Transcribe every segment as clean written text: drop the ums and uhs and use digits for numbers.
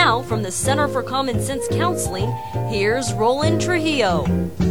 now, from the Center for Common Sense Counseling, here's Roland Trujillo.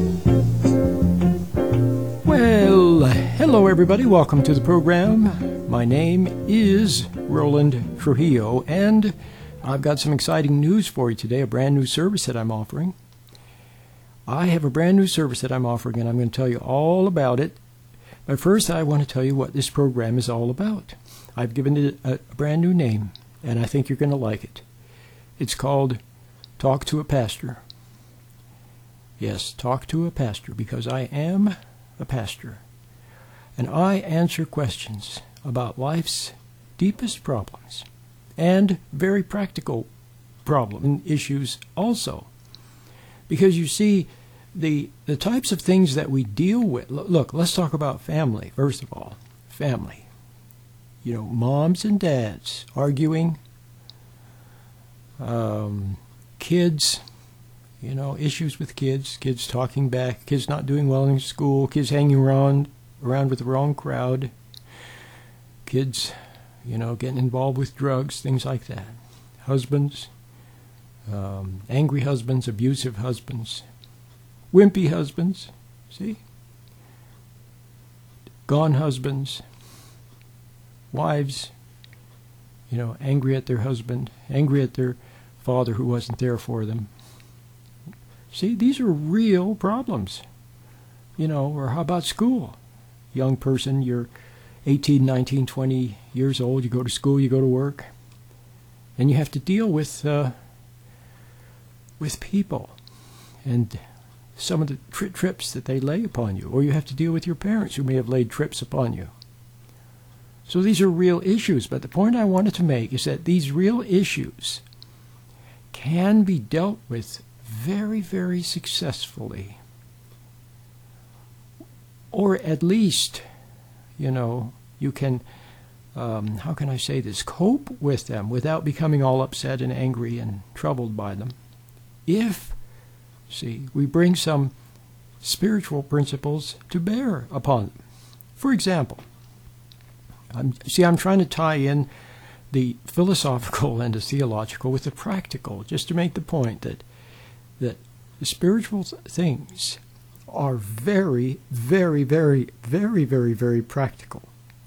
Well, hello everybody. Welcome to the program. My name is Roland Trujillo, and I've got some exciting news for you today, a brand new service that I'm offering. I have a brand new service that I'm offering, and I'm going to tell you all about it. But first, I want to tell you what this program is all about. I've given it a brand new name, and I think you're going to like it. It's called Talk to a Pastor. Yes, Talk to a Pastor, because I am a pastor, and I answer questions about life's deepest problems and very practical problem issues also. Because you see, the types of things that we deal with, look, let's talk about family, first of all. Family. You know, moms and dads arguing, kids, you know, issues with kids talking back, kids not doing well in school, kids hanging around with the wrong crowd, kids, you know, getting involved with drugs, things like that. Husbands, angry husbands, abusive husbands, wimpy husbands, see? Gone husbands, wives, you know, angry at their husband, angry at their father who wasn't there for them. See, these are real problems. You know, or how about school? Young person, you're 18, 19, 20 years old, you go to school, you go to work, and you have to deal with people and some of the trips that they lay upon you, or you have to deal with your parents who may have laid trips upon you. So these are real issues, but the point I wanted to make is that these real issues can be dealt with very, very successfully, or at least, you know, you can, how can I say this, cope with them without becoming all upset and angry and troubled by them. If, see, we bring some spiritual principles to bear upon them. For example, I'm trying to tie in the philosophical and the theological with the practical, just to make the point that the spiritual things are very, very, very, very, very, very practical.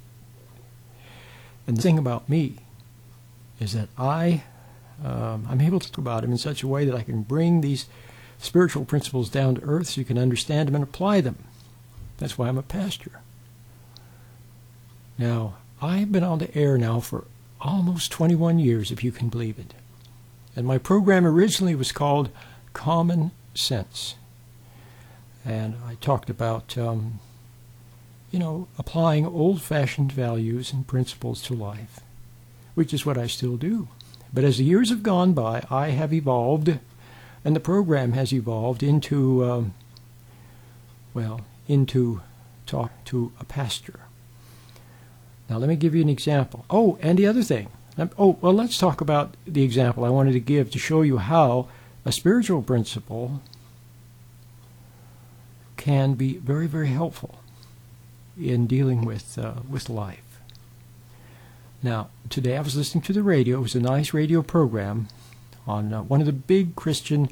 And the thing about me is that I'm able to talk about them in such a way that I can bring these spiritual principles down to earth so you can understand them and apply them. That's why I'm a pastor. Now, I've been on the air now for almost 21 years, if you can believe it. And my program originally was called Common Sense. And I talked about, you know, applying old-fashioned values and principles to life, which is what I still do. But as the years have gone by, I have evolved, and the program has evolved into, into Talk to a Pastor. Now, let me give you an example. Oh, and the other thing. Let's talk about the example I wanted to give to show you how a spiritual principle can be very, very helpful in dealing with life. Now, today I was listening to the radio. It was a nice radio program on one of the big Christian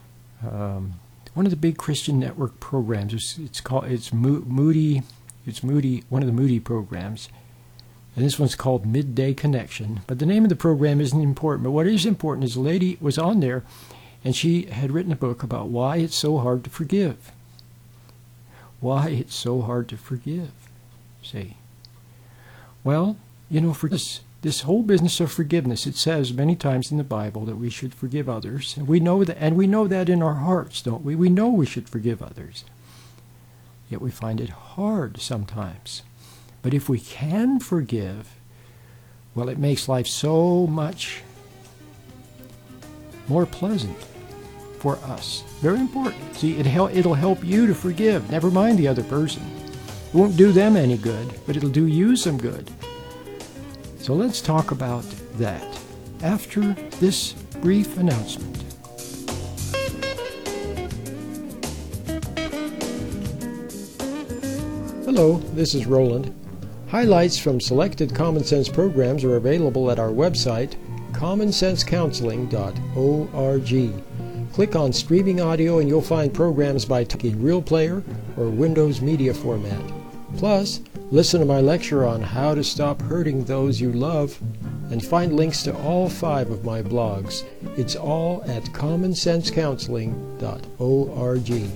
network programs. It's Moody. It's Moody, one of the Moody programs. And this one's called Midday Connection. But the name of the program isn't important. But what is important is a lady was on there, and she had written a book about why it's so hard to forgive. Why it's so hard to forgive. See? Well, you know, for this whole business of forgiveness, it says many times in the Bible that we should forgive others. And we know that in our hearts, don't we? We know we should forgive others. Yet we find it hard sometimes. But if we can forgive, well, it makes life so much more pleasant for us. Very important. See, it'll help you to forgive. Never mind the other person. It won't do them any good, but it'll do you some good. So let's talk about that after this brief announcement. Hello, this is Roland. Highlights from selected Common Sense programs are available at our website, commonsensecounseling.org. Click on Streaming Audio and you'll find programs by in Real Player or Windows Media Format. Plus, listen to my lecture on how to stop hurting those you love and find links to all 5 of my blogs. It's all at commonsensecounseling.org.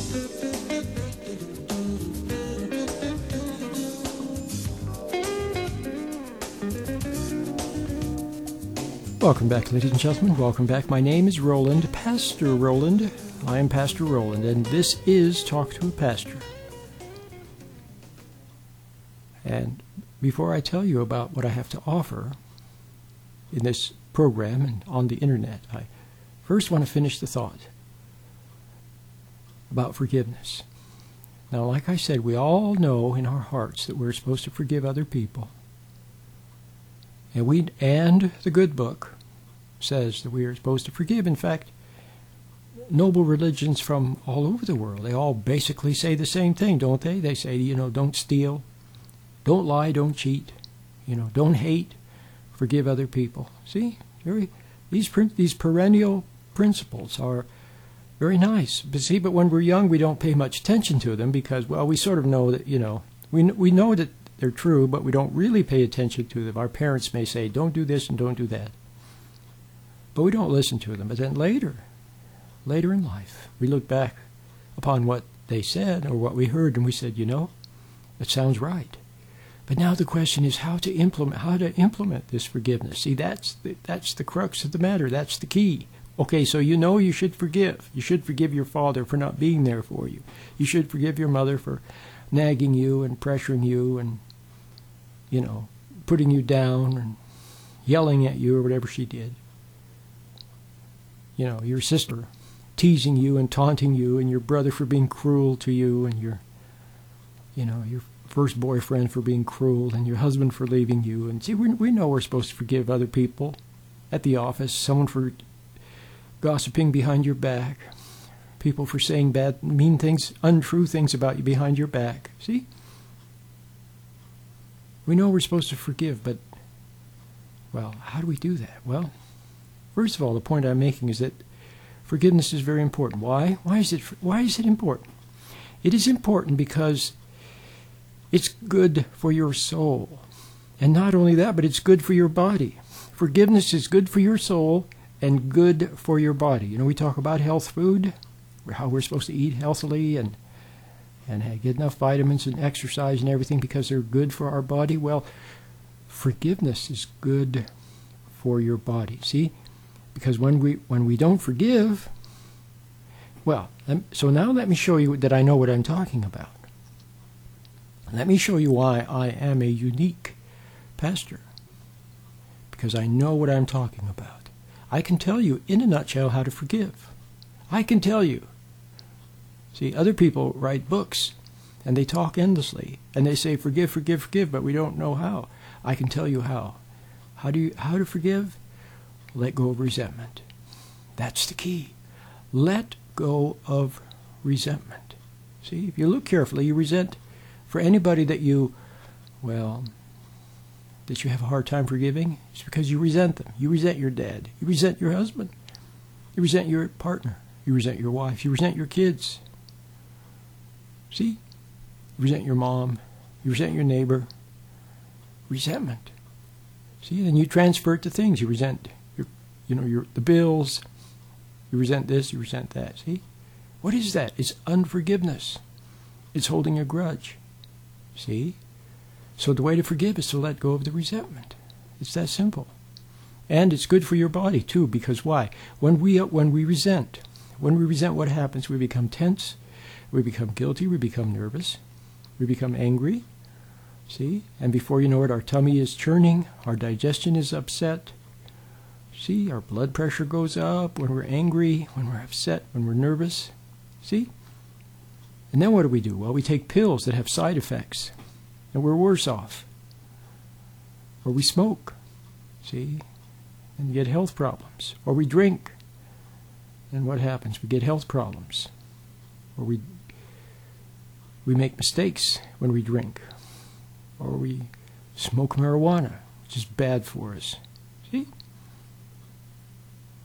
Welcome back, ladies and gentlemen. Welcome back. My name is Roland, Pastor Roland. I am Pastor Roland, and this is Talk to a Pastor. And before I tell you about what I have to offer in this program and on the internet, I first want to finish the thought about forgiveness. Now, like I said, we all know in our hearts that we're supposed to forgive other people. And the good book says that we are supposed to forgive. In fact, noble religions from all over the world, they all basically say the same thing, don't they? They say, don't steal, don't lie, don't cheat, don't hate, forgive other people. See, these perennial principles are very nice. But when we're young, we don't pay much attention to them because, well, we sort of know that, we know that they're true, but we don't really pay attention to them. Our parents may say, don't do this and don't do that. But we don't listen to them. But then later in life, we look back upon what they said or what we heard, and we said, it sounds right. But now the question is how to implement this forgiveness. See, that's the crux of the matter. That's the key. Okay, so you should forgive. You should forgive your father for not being there for you. You should forgive your mother for nagging you and pressuring you and, putting you down and yelling at you or whatever she did. Your sister teasing you and taunting you, and your brother for being cruel to you, and your first boyfriend for being cruel, and your husband for leaving you. And see, we know we're supposed to forgive other people at the office, someone for gossiping behind your back, people for saying bad, mean things, untrue things about you behind your back. See? We know we're supposed to forgive, but, well, how do we do that? Well, first of all, the point I'm making is that forgiveness is very important. Why? Why is it important? It is important because it's good for your soul. And not only that, but it's good for your body. Forgiveness is good for your soul and good for your body. We talk about health food, how we're supposed to eat healthily and get enough vitamins and exercise and everything because they're good for our body. Well, forgiveness is good for your body. See? Because when we don't forgive, well, so now let me show you that I know what I'm talking about. Let me show you why I am a unique pastor. Because I know what I'm talking about. I can tell you in a nutshell how to forgive. I can tell you. See, other people write books and they talk endlessly and they say forgive, forgive, forgive, but we don't know how. I can tell you how. How to forgive? Let go of resentment. That's the key. Let go of resentment. See, if you look carefully, you resent for anybody that you have a hard time forgiving. It's because you resent them. You resent your dad. You resent your husband. You resent your partner. You resent your wife. You resent your kids. See? You resent your mom. You resent your neighbor. Resentment. See? Then you transfer it to things. You resent the bills. You resent this. You resent that. See? What is that? It's unforgiveness. It's holding a grudge. See? So the way to forgive is to let go of the resentment. It's that simple. And it's good for your body too, because why? When we resent, what happens? We become tense, we become guilty, we become nervous, we become angry. See? And before you know it, our tummy is churning, our digestion is upset. See? Our blood pressure goes up when we're angry, when we're upset, when we're nervous. See? And then what do? Well, we take pills that have side effects, and we're worse off. Or we smoke, see, and get health problems. Or we drink, and what happens? We get health problems. Or we make mistakes when we drink. Or we smoke marijuana, which is bad for us. See?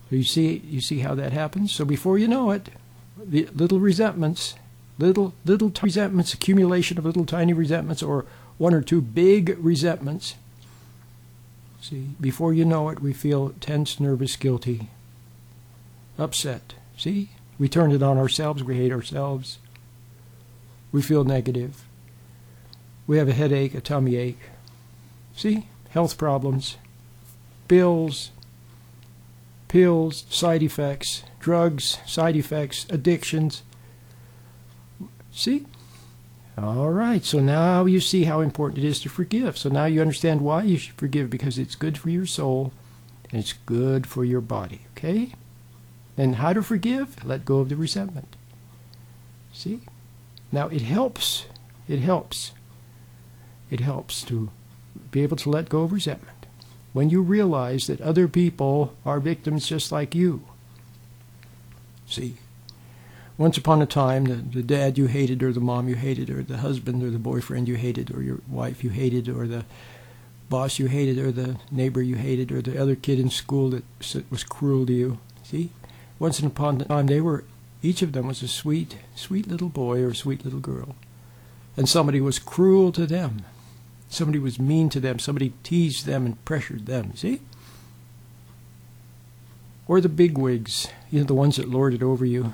You see how that happens? So before you know it, the little resentments, little resentments, accumulation of little tiny resentments, or one or two big resentments. See, before you know it, we feel tense, nervous, guilty, upset. See, we turn it on ourselves. We hate ourselves. We feel negative. We have a headache, a tummy ache. See, health problems, bills, pills, side effects, drugs, side effects, addictions. See? All right, so now you see how important it is to forgive. So now you understand why you should forgive, because it's good for your soul and it's good for your body, okay? And how to forgive? Let go of the resentment. See? Now it helps. It helps. It helps to be able to let go of resentment when you realize that other people are victims just like you. See? Once upon a time, the dad you hated, or the mom you hated, or the husband or the boyfriend you hated, or your wife you hated, or the boss you hated, or the neighbor you hated, or the other kid in school that was cruel to you. See? Once upon a time, each of them was a sweet, sweet little boy or sweet little girl. And somebody was cruel to them. Somebody was mean to them. Somebody teased them and pressured them. See? Or the bigwigs, the ones that lorded over you.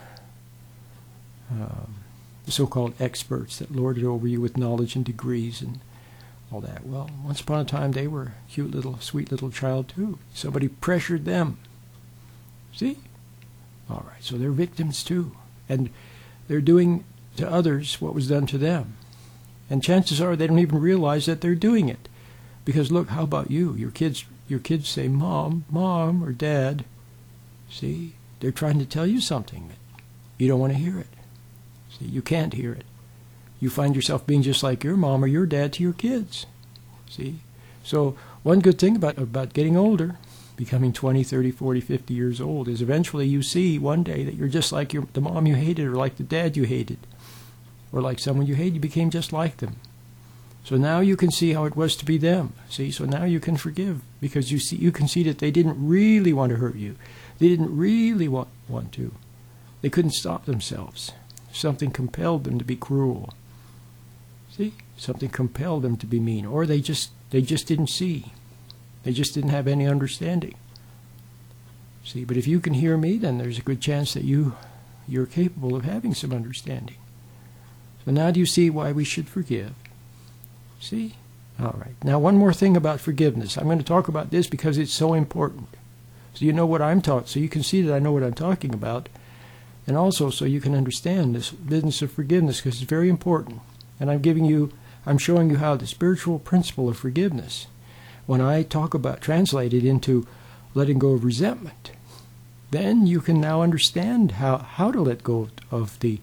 The so-called experts that lorded over you with knowledge and degrees and all that. Well, once upon a time, they were a cute little, sweet little child too. Somebody pressured them. See? All right, so they're victims too. And they're doing to others what was done to them. And chances are they don't even realize that they're doing it. Because look, how about you? Your kids say, Mom, or Dad. See? They're trying to tell you something. You don't want to hear it. See, you can't hear it. You find yourself being just like your mom or your dad to your kids. See? So one good thing about getting older, becoming 20, 30, 40, 50 years old, is eventually you see one day that you're just like the mom you hated, or like the dad you hated, or like someone you hate. You became just like them. So now you can see how it was to be them. See? So now you can forgive, because you can see that they didn't really want to hurt you. They didn't really want to. They couldn't stop themselves. Something compelled them to be cruel. See? Something compelled them to be mean. Or they just didn't see. They just didn't have any understanding. See? But if you can hear me, then there's a good chance that you're capable of having some understanding. So now do you see why we should forgive? See? All right. Now one more thing about forgiveness. I'm going to talk about this because it's so important. So you know what I'm taught. So you can see that I know what I'm talking about. And also so you can understand this business of forgiveness, because it's very important. And I'm showing you how the spiritual principle of forgiveness, when I translate it into letting go of resentment, then you can now understand how to let go of the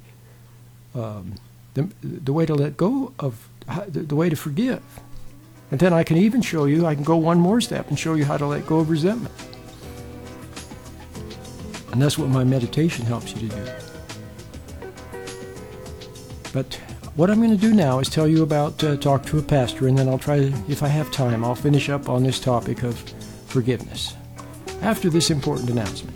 way to let go of, the way to forgive. And then I can even show you, I can go one more step and show you how to let go of resentment. And that's what my meditation helps you to do. But what I'm going to do now is tell you about Talk to a Pastor, and then I'll try to, if I have time, I'll finish up on this topic of forgiveness after this important announcement.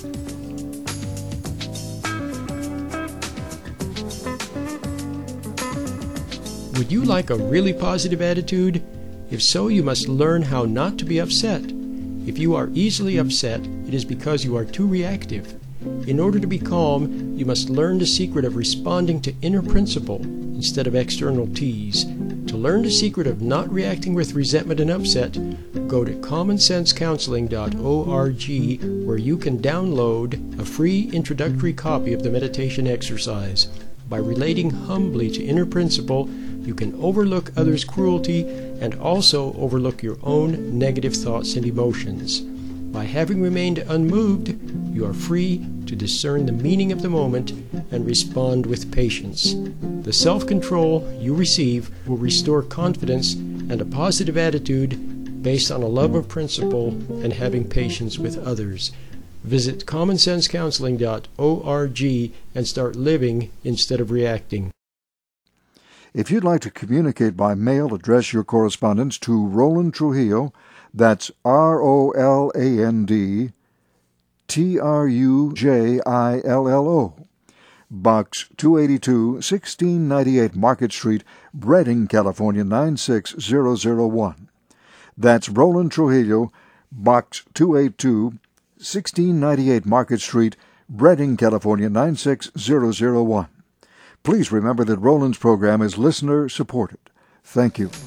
Would you like a really positive attitude? If so, you must learn how not to be upset. If you are easily upset, it is because you are too reactive. In order to be calm, you must learn the secret of responding to inner principle instead of external tease. To learn the secret of not reacting with resentment and upset, go to commonsensecounseling.org, where you can download a free introductory copy of the meditation exercise. By relating humbly to inner principle, you can overlook others' cruelty and also overlook your own negative thoughts and emotions. By having remained unmoved, you are free to discern the meaning of the moment and respond with patience. The self-control you receive will restore confidence and a positive attitude based on a love of principle and having patience with others. Visit commonsensecounseling.org and start living instead of reacting. If you'd like to communicate by mail, address your correspondence to Roland Trujillo. That's Roland, TRUJILLO, Box 282, 1698 Market Street, Redding, California 96001. That's Roland Trujillo, Box 282, 1698 Market Street, Redding, California 96001. Please remember that Roland's program is listener-supported. Thank you.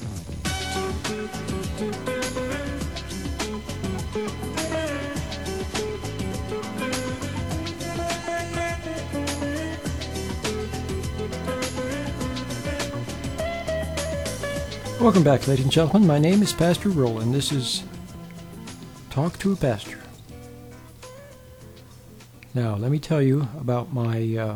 Welcome back, ladies and gentlemen. My name is Pastor Roland. This is Talk to a Pastor. Now, let me tell you about my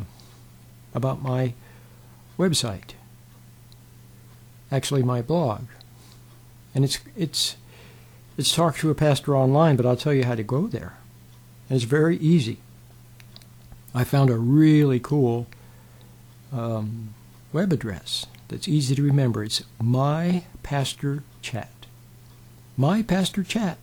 website. Actually, my blog, and it's Talk to a Pastor Online. But I'll tell you how to go there, and it's very easy. I found a really cool web address that's easy to remember. It's My Pastor Chat. My Pastor Chat.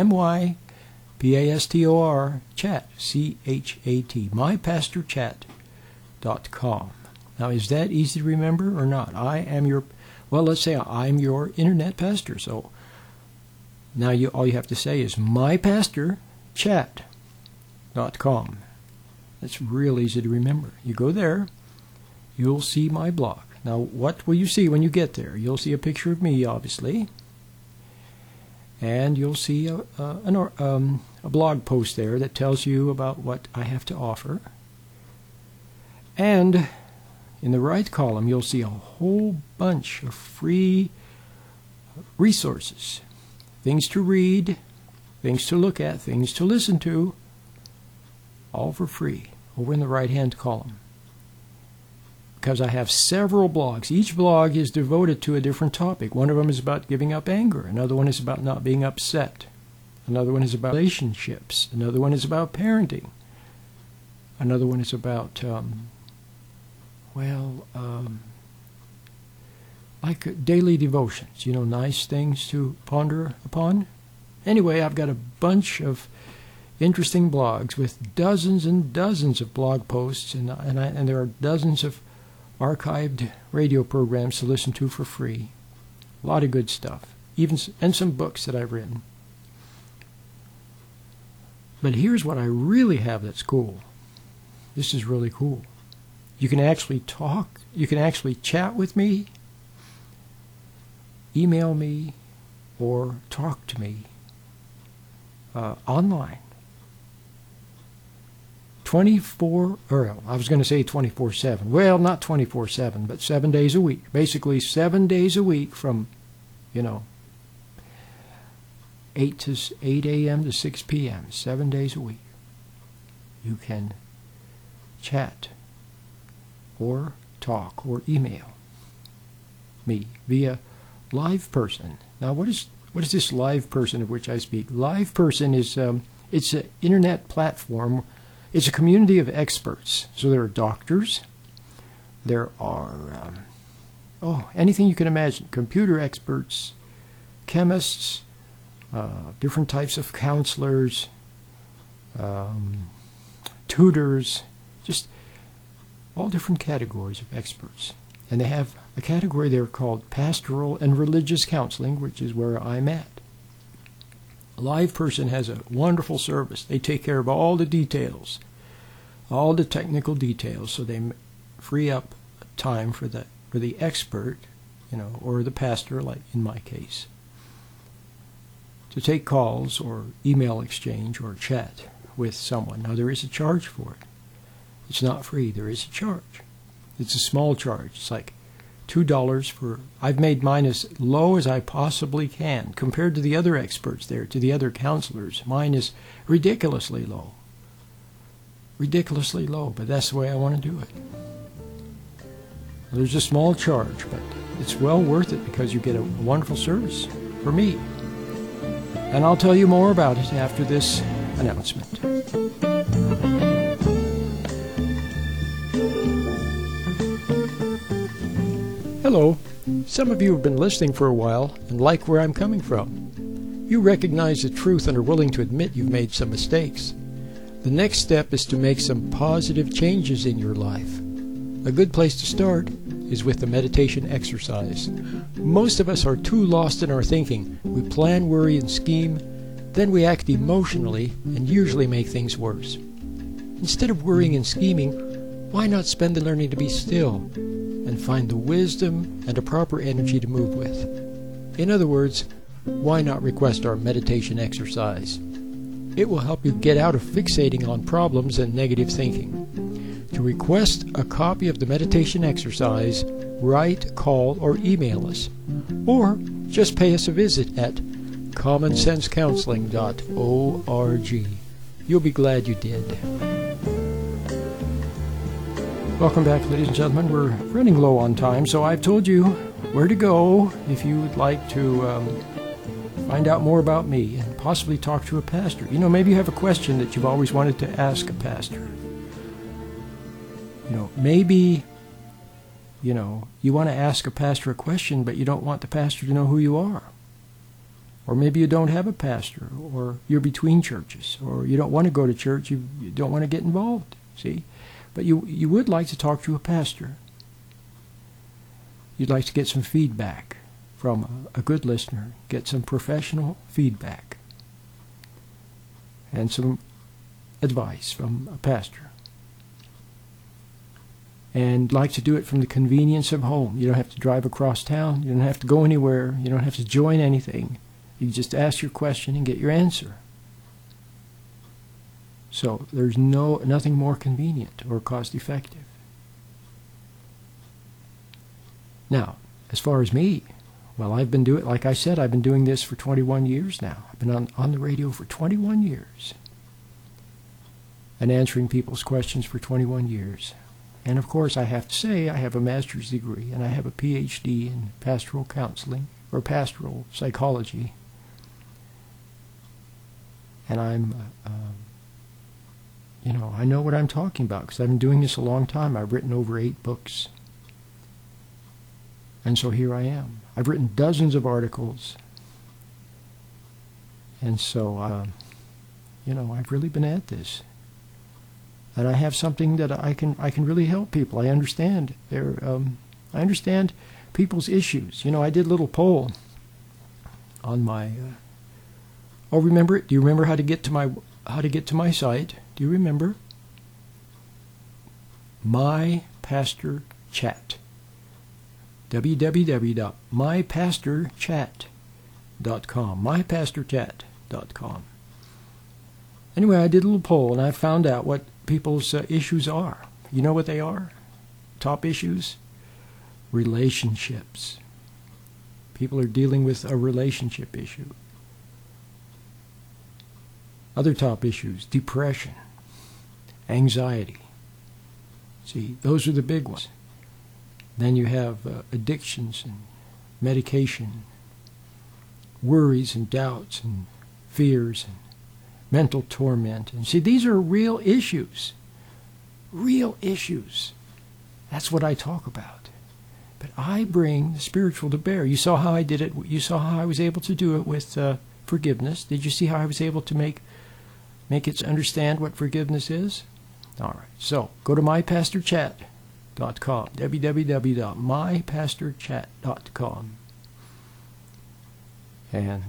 MyPastor Chat. CHAT. MyPastorChat.com. Now, is that easy to remember or not? Let's say I'm your internet pastor. So now all you have to say is MyPastorChat.com. That's real easy to remember. You go there, you'll see my blog. Now, what will you see when you get there? You'll see a picture of me, obviously, and you'll see a blog post there that tells you about what I have to offer. And in the right column, you'll see a whole bunch of free resources, things to read, things to look at, things to listen to, all for free, over in the right-hand column. Because I have several blogs. Each blog is devoted to a different topic. One of them is about giving up anger. Another one is about not being upset. Another one is about relationships. Another one is about parenting. Another one is about, like daily devotions. Nice things to ponder upon. Anyway, I've got a bunch of interesting blogs with dozens and dozens of blog posts, and there are dozens of archived radio programs to listen to for free. A lot of good stuff, and some books that I've written. But here's what I really have that's cool. This is really cool. You can actually talk. You can actually chat with me, email me, or talk to me online. 24/7. Well, not 24/7, but 7 days a week. Basically, 7 days a week from, 8 a.m. to 6 p.m. 7 days a week. You can chat or talk or email me via Live Person. Now, what is this Live Person of which I speak? Live Person is it's an internet platform. It's a community of experts. So there are doctors, there are anything you can imagine, computer experts, chemists, different types of counselors, tutors, just all different categories of experts. And they have a category there called Pastoral and Religious Counseling, which is where I'm at. Live Person has a wonderful service. They take care of all the details, all the technical details, so they free up time for the expert, or the pastor, like in my case, to take calls or email exchange or chat with someone. Now, there is a charge for it. It's not free. There is a charge. It's a small charge. It's like $2 for... I've made mine as low as I possibly can. Compared to the other experts there, to the other counselors, mine is ridiculously low. Ridiculously low, but that's the way I want to do it. There's a small charge, but it's well worth it because you get a wonderful service for me. And I'll tell you more about it after this announcement. Hello. Some of you have been listening for a while and like where I'm coming from. You recognize the truth and are willing to admit you've made some mistakes. The next step is to make some positive changes in your life. A good place to start is with the meditation exercise. Most of us are too lost in our thinking. We plan, worry, and scheme, then we act emotionally and usually make things worse. Instead of worrying and scheming, why not spend the learning to be still and find the wisdom and a proper energy to move with? In other words, why not request our meditation exercise? It will help you get out of fixating on problems and negative thinking. To request a copy of the meditation exercise, write, call, or email us. Or just pay us a visit at commonsensecounseling.org. You'll be glad you did. Welcome back, ladies and gentlemen. We're running low on time, so I've told you where to go if you would like to find out more about me and possibly talk to a pastor. You know, maybe you have a question that you've always wanted to ask a pastor. You know, maybe, you want to ask a pastor a question, but you don't want the pastor to know who you are. Or maybe you don't have a pastor, or you're between churches, or you don't want to go to church, you don't want to get involved, see? But you would like to talk to a pastor. You'd like to get some feedback from a good listener, get some professional feedback, and some advice from a pastor. And like to do it from the convenience of home. You don't have to drive across town. You don't have to go anywhere. You don't have to join anything. You just ask your question and get your answer. So there's nothing more convenient or cost effective. Now, as far as me, well, I've been doing, like I said, I've been doing this for 21 years now. I've been on the radio for 21 years. And answering people's questions for 21 years. And of course, I have to say, I have a master's degree and I have a PhD in pastoral counseling or pastoral psychology. And I know what I'm talking about because I've been doing this a long time. I've written over 8 books. And so here I am. I've written dozens of articles. And so, I've really been at this. And I have something that I can really help people. I understand I understand people's issues. I did a little poll on my. Remember it? Do you remember how to get to my site? Do you remember? My Pastor Chat. www.mypastorchat.com. mypastorchat.com. Anyway, I did a little poll and I found out what people's issues are. You know what they are? Top issues? Relationships. People are dealing with a relationship issue. Other top issues: depression, anxiety. See, those are the big ones. Then you have addictions and medication, worries and doubts and fears and mental torment. And see, these are real issues. Real issues. That's what I talk about. But I bring the spiritual to bear. You saw how I did it. You saw how I was able to do it with forgiveness. Did you see how I was able to make it understand what forgiveness is? All right. So go to mypastorchat.com. www.mypastorchat.com. And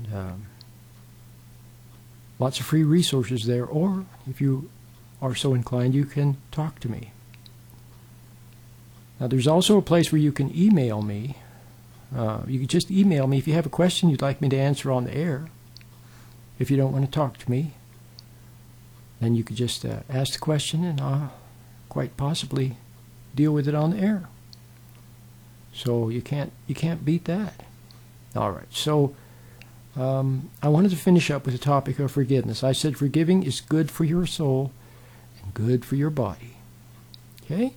lots of free resources there, or if you are so inclined, you can talk to me. Now, there's also a place where you can email me. You can just email me if you have a question you'd like me to answer on the air. If you don't want to talk to me, then you could just ask the question and I'll quite possibly deal with it on the air. So you can't beat that. All right. So I wanted to finish up with the topic of forgiveness. I said forgiving is good for your soul and good for your body. Okay?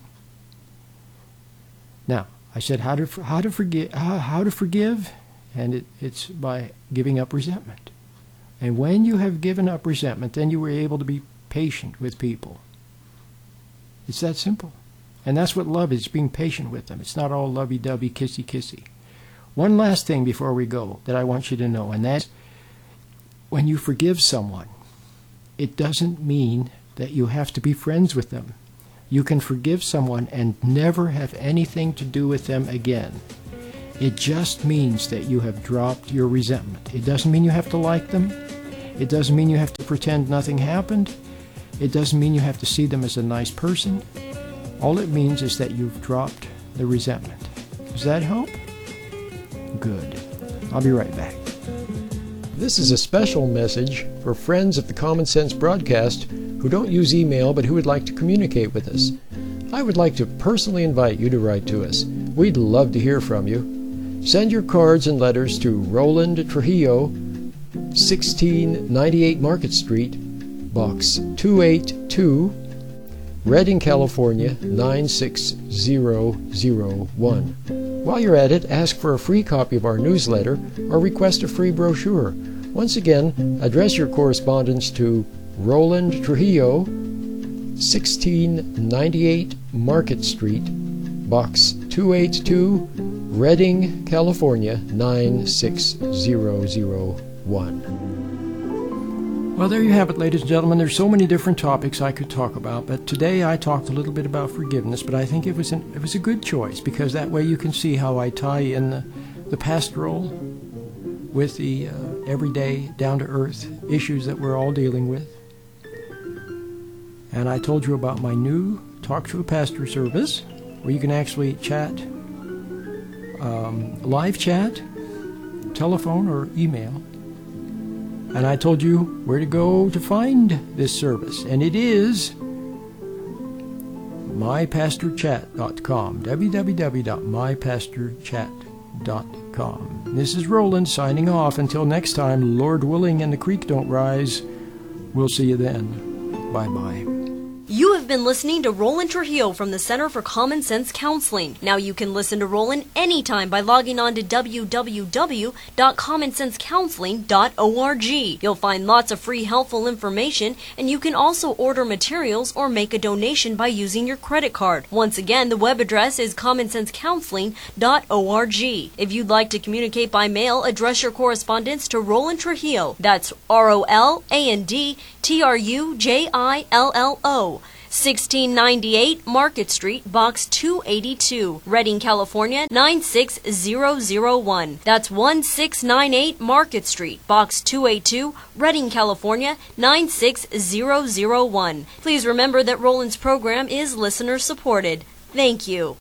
Now, I said how to forgive, and it's by giving up resentment. And when you have given up resentment, then you were able to be patient with people. It's that simple. And that's what love is, being patient with them. It's not all lovey-dovey, kissy-kissy. One last thing before we go that I want you to know, and that's when you forgive someone, it doesn't mean that you have to be friends with them. You can forgive someone and never have anything to do with them again. It just means that you have dropped your resentment. It doesn't mean you have to like them. It doesn't mean you have to pretend nothing happened. It doesn't mean you have to see them as a nice person. All it means is that you've dropped the resentment. Does that help? Good. I'll be right back. This is a special message for friends of the Common Sense broadcast who don't use email but who would like to communicate with us. I would like to personally invite you to write to us. We'd love to hear from you. Send your cards and letters to Roland Trujillo, 1698 Market Street, Box 282, Redding, California 96001. While you're at it, ask for a free copy of our newsletter or request a free brochure. Once again, address your correspondence to Roland Trujillo, 1698 Market Street, Box 282, Redding, California 96001. Well, there you have it, ladies and gentlemen. There's so many different topics I could talk about, but today I talked a little bit about forgiveness, but I think it was a good choice, because that way you can see how I tie in the pastoral with the everyday, down-to-earth issues that we're all dealing with. And I told you about my new Talk to a Pastor service, where you can actually chat, live chat, telephone, or email. And I told you where to go to find this service, and it is mypastorchat.com, www.mypastorchat.com. This is Roland signing off. Until next time, Lord willing and the creek don't rise, we'll see you then. Bye-bye. You have been listening to Roland Trujillo from the Center for Common Sense Counseling. Now you can listen to Roland anytime by logging on to www.commonsensecounseling.org. You'll find lots of free helpful information, and you can also order materials or make a donation by using your credit card. Once again, the web address is commonsensecounseling.org. If you'd like to communicate by mail, address your correspondence to Roland Trujillo. That's ROLAND TRUJILLO, 1698 Market Street, Box 282, Redding, California 96001. That's 1698 Market Street, Box 282, Redding, California 96001. Please remember that Roland's program is listener supported. Thank you.